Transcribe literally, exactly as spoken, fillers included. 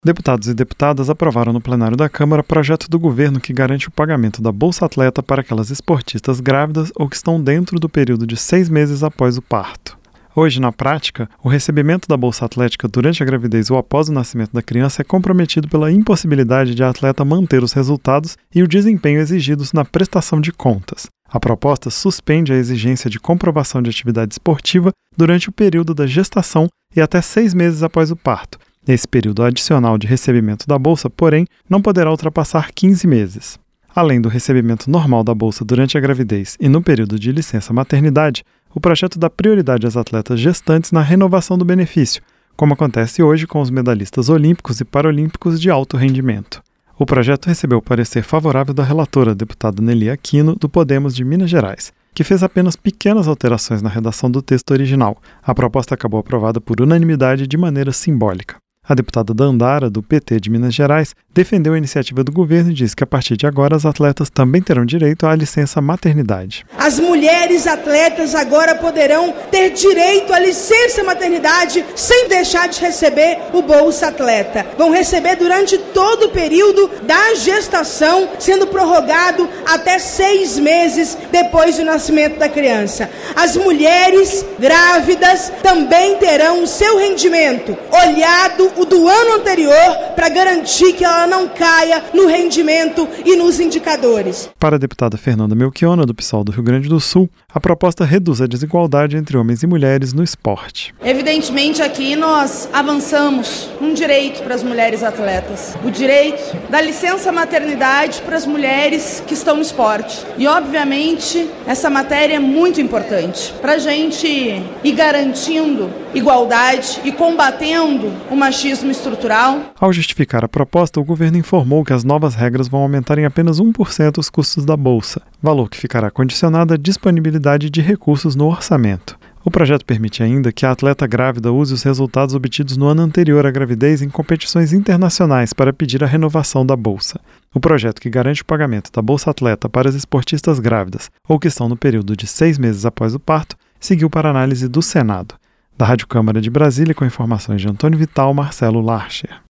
Deputados e deputadas aprovaram no plenário da Câmara projeto do governo que garante o pagamento da Bolsa Atleta para aquelas esportistas grávidas ou que estão dentro do período de seis meses após o parto. Hoje, na prática, o recebimento da Bolsa Atlética durante a gravidez ou após o nascimento da criança é comprometido pela impossibilidade de a atleta manter os resultados e o desempenho exigidos na prestação de contas. A proposta suspende a exigência de comprovação de atividade esportiva durante o período da gestação e até seis meses após o parto. Esse período adicional de recebimento da Bolsa, porém, não poderá ultrapassar quinze meses. Além do recebimento normal da Bolsa durante a gravidez e no período de licença maternidade, o projeto dá prioridade às atletas gestantes na renovação do benefício, como acontece hoje com os medalhistas olímpicos e paralímpicos de alto rendimento. O projeto recebeu o parecer favorável da relatora, deputada Nelly Aquino, do Podemos de Minas Gerais, que fez apenas pequenas alterações na redação do texto original. A proposta acabou aprovada por unanimidade de maneira simbólica. A deputada Dandara, do P T de Minas Gerais, defendeu a iniciativa do governo e disse que a partir de agora as atletas também terão direito à licença maternidade. As mulheres atletas agora poderão ter direito à licença maternidade sem deixar de receber o Bolsa Atleta. Vão receber durante todo o período da gestação, sendo prorrogado até seis meses depois do nascimento da criança. As mulheres grávidas também terão o seu rendimento olhado o do ano anterior para garantir que ela não caia no rendimento e nos indicadores. Para a deputada Fernanda Melchiona, do PSOL do Rio Grande do Sul, a proposta reduz a desigualdade entre homens e mulheres no esporte. Evidentemente, aqui nós avançamos um direito para as mulheres atletas, o direito da licença maternidade para as mulheres que estão no esporte. E, obviamente, essa matéria é muito importante para a gente ir garantindo igualdade e combatendo o machismo estrutural. Ao justificar a proposta, o governo informou que as novas regras vão aumentar em apenas um por cento os custos da Bolsa, valor que ficará condicionado à disponibilidade de recursos no orçamento. O projeto permite ainda que a atleta grávida use os resultados obtidos no ano anterior à gravidez em competições internacionais para pedir a renovação da Bolsa. O projeto que garante o pagamento da Bolsa Atleta para as esportistas grávidas ou que estão no período de seis meses após o parto seguiu para análise do Senado. Da Rádio Câmara de Brasília, com informações de Antônio Vital, Marcelo Larcher.